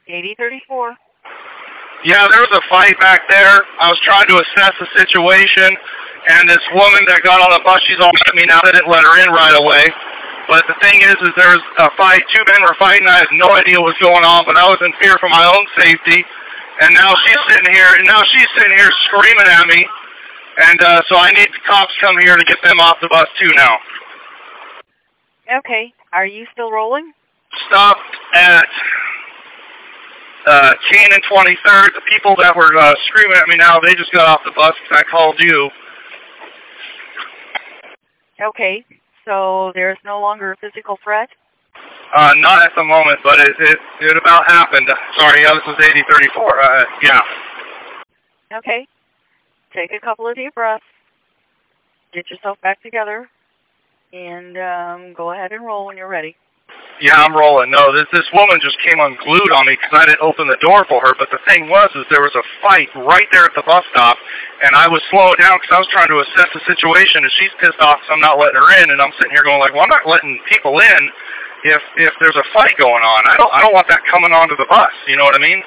8034. Yeah, there was a fight back there. I was trying to assess the situation, and this woman that got on the bus, she's all at me now. I didn't let her in right away. But the thing is there was a fight. Two men were fighting. I had no idea what was going on, but I was in fear for my own safety. And now she's sitting here screaming at me. And so I need the cops to come here to get them off the bus too now. Okay. Are you still rolling? Stopped at Kane and 23rd. The people that were screaming at me now, they just got off the bus because I called you. Okay. So there's no longer a physical threat? Not at the moment, but it about happened. Sorry, this was 8034. Yeah. Okay. Take a couple of deep breaths. Get yourself back together. And go ahead and roll when you're ready. Yeah, I'm rolling. No, this woman just came unglued on me because I didn't open the door for her. But the thing was there was a fight right there at the bus stop, and I was slowing down because I was trying to assess the situation, and she's pissed off because I'm not letting her in, and I'm sitting here going like, well, I'm not letting people in if there's a fight going on. I don't want that coming onto the bus. You know what I mean?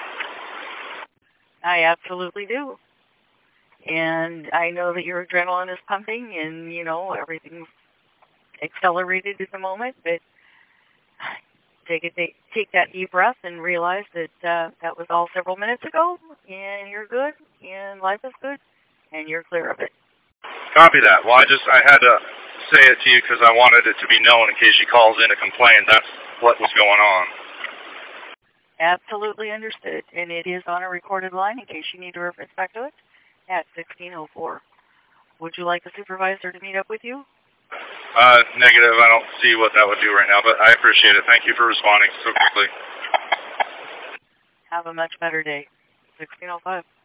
I absolutely do. And I know that your adrenaline is pumping, and everything's accelerated at the moment, but take that deep breath and realize that that was all several minutes ago, and you're good, and life is good, and you're clear of it. Copy that. Well, I had to say it to you because I wanted it to be known in case she calls in to complain. That's what was going on. Absolutely understood, and it is on a recorded line in case you need to reference back to it at 1604. Would you like a supervisor to meet up with you? Negative. I don't see what that would do right now, but I appreciate it. Thank you for responding so quickly. Have a much better day. 1605.